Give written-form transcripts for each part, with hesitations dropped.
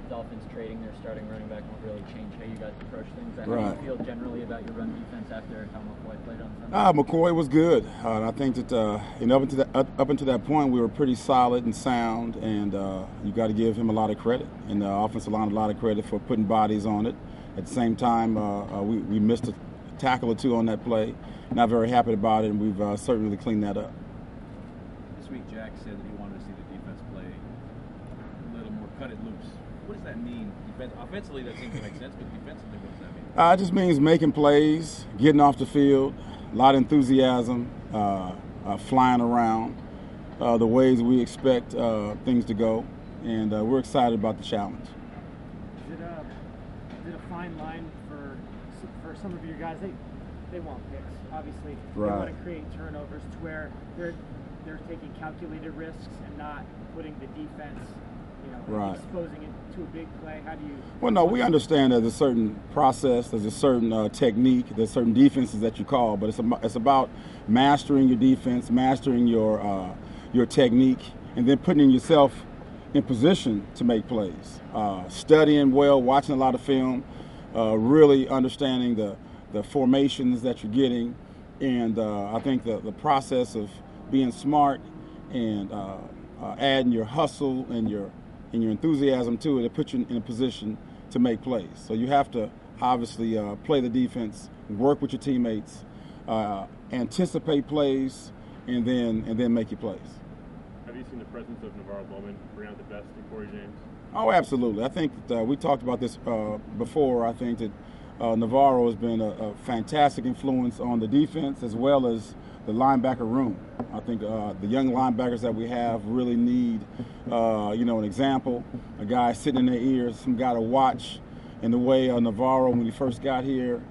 Dolphins trading their starting running back won't really change how you guys approach things. How Right. do you feel generally about your run defense after Tom McCoy played on Sunday? McCoy was good. I think that up until that point, we were pretty solid and sound, and you got to give him a lot of credit, and the offensive line a lot of credit for putting bodies on it. At the same time, we missed a tackle or two on that play. Not very happy about it, and we've certainly cleaned that up. This week, Jack said that he wanted to see the defense play a little more cut it loose. What does that mean? Offensively, that seems to make sense, but defensively, what does that mean? It just means making plays, getting off the field, a lot of enthusiasm, flying around, the ways we expect things to go, and we're excited about the challenge. Is it a fine line for some of your guys? They want picks, obviously. They Right. want to create turnovers to where they're taking calculated risks and not putting the defense, Right. exposing it to a big play. How do you? Well, no, we understand there's a certain process, there's a certain technique, there's certain defenses that you call, but it's about mastering your defense, mastering your technique, and then putting yourself in position to make plays. Studying well, watching a lot of film, really understanding the formations that you're getting, and I think the process of being smart and adding your hustle and your enthusiasm to it puts you in a position to make plays. So you have to obviously play the defense, work with your teammates, anticipate plays, and then make your plays. Have you seen the presence of Navarro Bowman bring out the best in Corey James? Oh, absolutely. I think that we talked about this before. I think that Navarro has been a fantastic influence on the defense as well as the linebacker room. I think the young linebackers that we have really need, an example, a guy sitting in their ears, some guy to watch. In the way Navarro, when he first got here,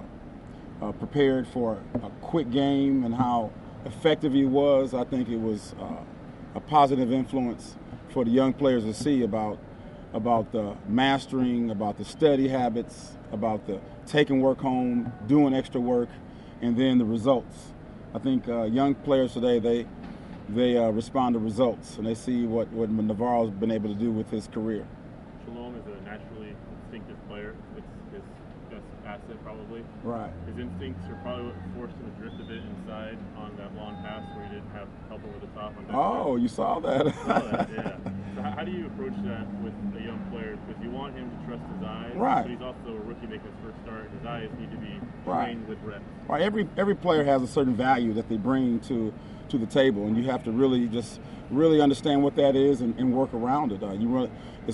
prepared for a quick game and how effective he was, I think it was a positive influence for the young players to see about the mastering, about the study habits, about the taking work home, doing extra work, and then the results. I think young players today, they respond to results, and they see what Navarro's been able to do with his career. Shalom is a naturally instinctive player. It's his best asset, probably. Right. His instincts are probably what forced him to drift a bit inside on that long pass where he didn't have help over the top. Oh, you saw that. I saw that, yeah. So how do you approach that with a young player? Because you want him to trust his eyes, right. But he's also a rookie making his first start. His eyes need to be trained with reps. Right. Every player has a certain value that they bring to the table, and you have to really understand what that is and work around it. It's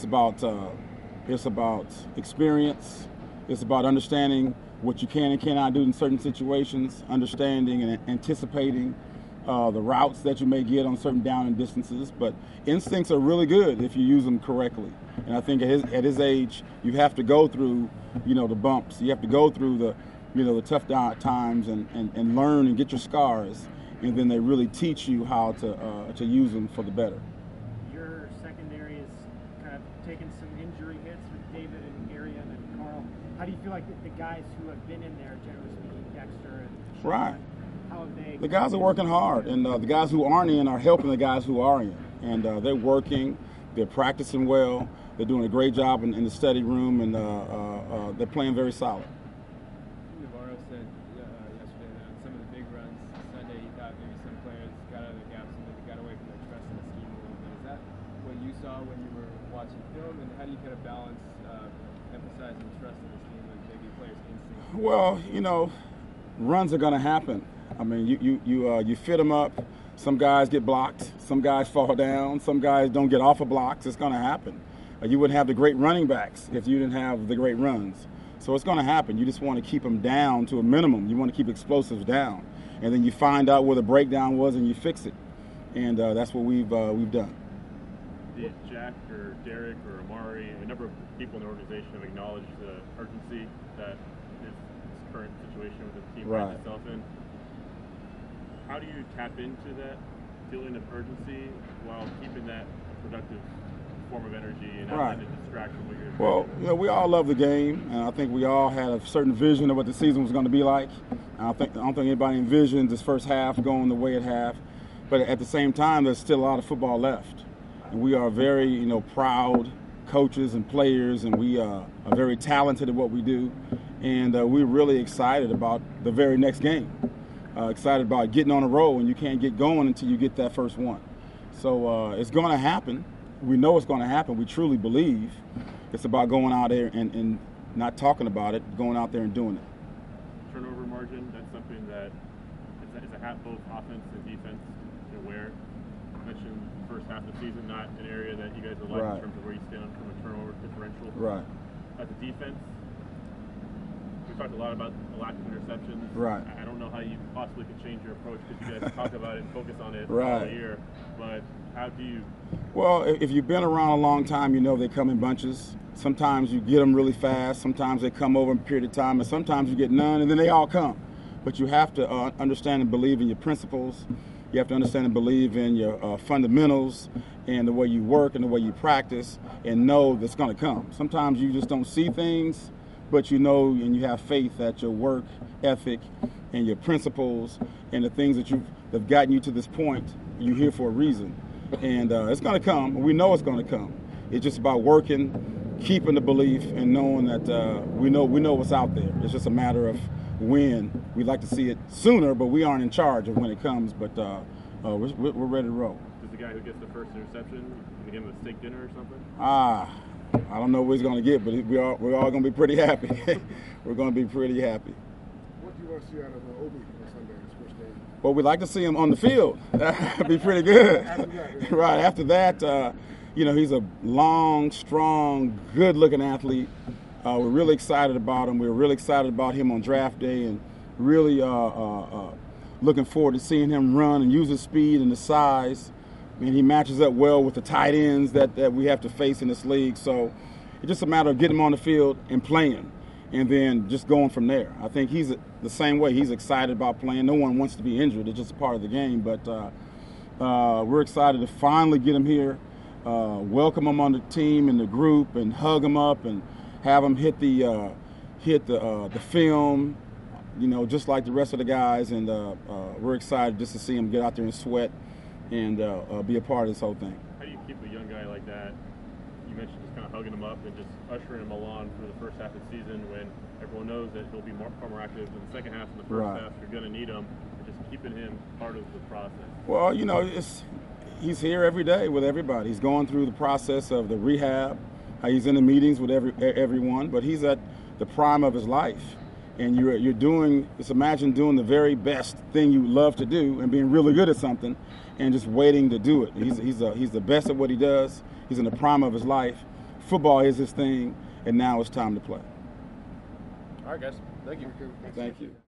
about experience. It's about understanding what you can and cannot do in certain situations, understanding and anticipating the routes that you may get on certain down and distances. But instincts are really good if you use them correctly. And I think at his age, you have to go through, the bumps. You have to go through the tough times and learn and get your scars. And then they really teach you how to use them for the better. Your secondary is kind of taking some injury hits with David and Arian and Carl. How do you feel like the guys who have been in there, generally speaking, Dexter and Sean, right? How have they? The guys are working hard, and the guys who aren't in are helping the guys who are in. And they're working, they're practicing well, they're doing a great job in the study room, and they're playing very solid. Navarro said yesterday that on some of the big runs Sunday, he thought maybe some players got out of their gaps and maybe got away from their trust in the scheme a little bit. Is that what you saw when you were watching film, and how do you kind of balance emphasizing trust in the scheme with maybe players' instincts? Well, runs are going to happen. I mean, you fit them up. Some guys get blocked. Some guys fall down. Some guys don't get off of blocks. It's going to happen. You wouldn't have the great running backs if you didn't have the great runs. So it's going to happen. You just want to keep them down to a minimum. You want to keep explosives down. And then you find out where the breakdown was and you fix it. And that's what we've done. Did Jack or Derek or Amari, a number of people in the organization have acknowledged the urgency that his current situation with the team finds itself in. How do you tap into that feeling of urgency while keeping that productive form of energy and not letting it distract from what you're doing? Well, we all love the game, and I think we all had a certain vision of what the season was going to be like. I don't think anybody envisioned this first half going the way it have. But at the same time, there's still a lot of football left. And we are very, proud coaches and players, and we are very talented at what we do, and we're really excited about the very next game. Excited about getting on a roll, and you can't get going until you get that first one. So it's going to happen. We know it's going to happen. We truly believe. It's about going out there and not talking about it, going out there and doing it. Turnover margin, that's something that is a hat both offense and defense to wear. You mentioned the first half of the season, not an area that you guys would like Right. in terms of where you stand from a turnover differential. Right. As a defense, we talked a lot about the lack of interceptions. Right. I don't know how you possibly could change your approach because you guys talk about it and focus on it Right. all year. But how do you? Well, if you've been around a long time, you know they come in bunches. Sometimes you get them really fast. Sometimes they come over a period of time, and sometimes you get none, and then they all come. But you have to understand and believe in your principles. You have to understand and believe in your fundamentals and the way you work and the way you practice, and know that's going to come. Sometimes you just don't see things, but you know and you have faith that your work ethic and your principles and the things that have gotten you to this point, you're here for a reason. And it's going to come. We know it's going to come. It's just about working, keeping the belief, and knowing that we know what's out there. It's just a matter of when. We'd like to see it sooner, but we aren't in charge of when it comes. But we're ready to roll. Does the guy who gets the first interception give him a steak dinner or something? I don't know what he's going to get, but we're all going to be pretty happy. We're going to be pretty happy. What do you want to see out of Obi on Sunday, his first game? Well, we'd like to see him on the field. That'd be pretty good. Right. After that, he's a long, strong, good-looking athlete. We're really excited about him. We're really excited about him on draft day, and really looking forward to seeing him run and use his speed and the size. I mean, he matches up well with the tight ends that we have to face in this league. So it's just a matter of getting him on the field and playing, and then just going from there. I think he's the same way. He's excited about playing. No one wants to be injured. It's just a part of the game. But we're excited to finally get him here, welcome him on the team and the group, and hug him up and have him hit the film, just like the rest of the guys. And we're excited just to see him get out there and sweat and be a part of this whole thing. How do you keep a young guy like that? You mentioned just kind of hugging him up and just ushering him along for the first half of the season when everyone knows that he'll be far more active in the second half and the first half. You're going to need him, but just keeping him part of the process. Well, he's here every day with everybody. He's going through the process of the rehab. He's in the meetings with everyone, but he's at the prime of his life. And you're doing, just imagine doing the very best thing you love to do and being really good at something and just waiting to do it. He's the best at what he does. He's in the prime of his life. Football is his thing, and now it's time to play. All right, guys. Thank you. Thank you.